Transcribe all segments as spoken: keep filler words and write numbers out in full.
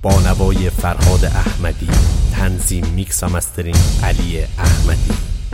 با نوای فرهاد احمدی، تنظیم میکس و مسترینگ علی احمدی.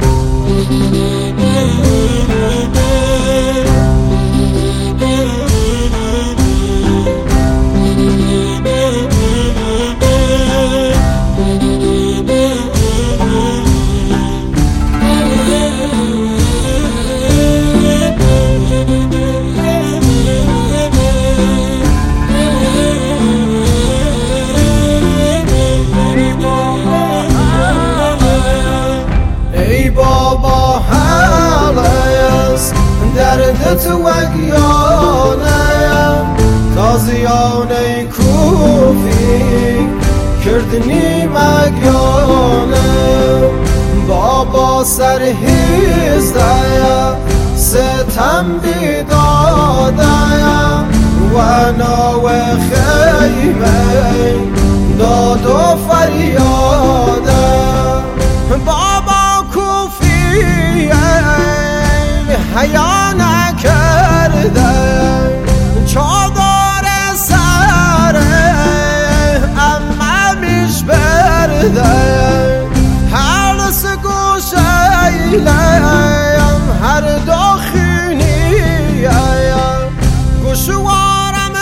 بابا هلست دردت وگیانم تازیانه کوفی کردنی مگیانم بابا سرهیزده ستم بیداده و ناو خیمه داد و فریاده بابا حیا نکرده چادر سر اممیش برده هر سه گوشه‌ایم هر داخینیم گوشوارم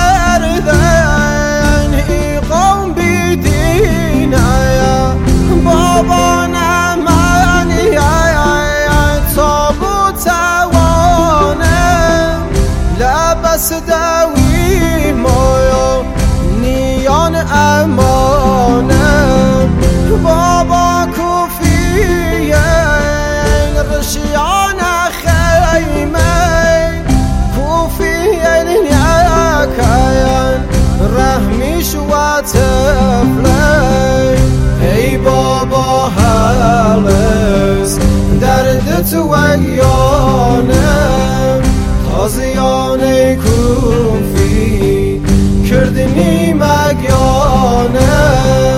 بردن ای قوم بیدینه بابا لبس دوی مایا نیان امانم بابا کوفیه رشیان خیمه کوفیه نیکین رحمیش و تفله ای بابا هلس دردت وگیانم تازیانه کوفی کردنی مگیانم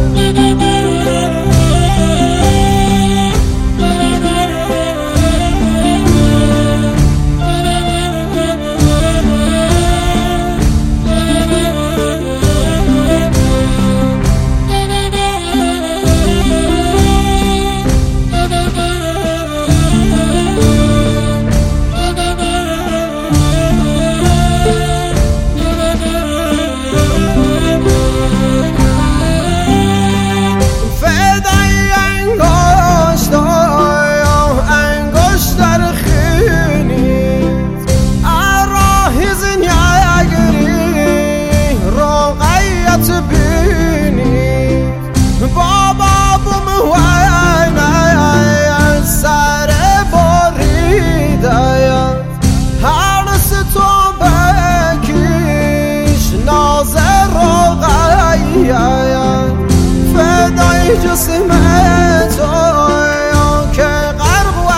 جسمت که غرق و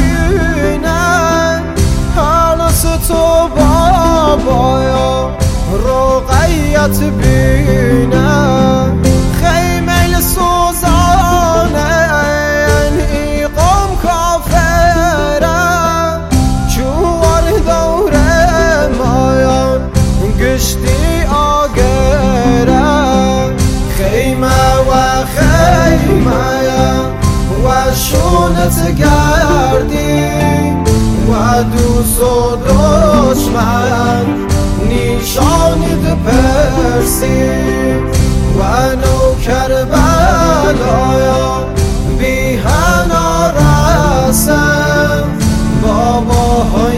خینه حالس تو بابایا رقیت بینه خیمه سوزانه ای قوم کافره چوار دوره مایان گشتی آگره خیمه و خیمه و شونت گردی و دوست و دشمن نیشانید پرسی و نوکر بلایا بیهنا رسم بابا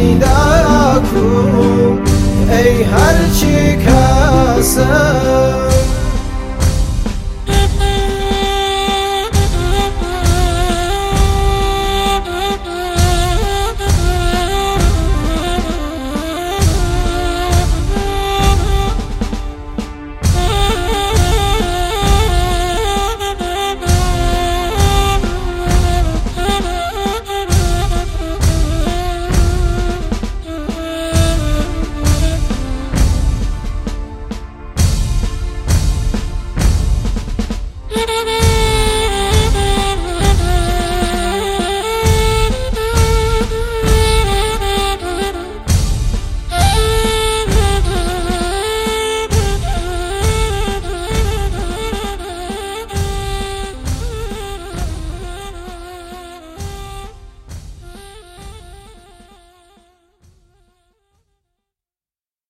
هایده کو ای هرچی کسم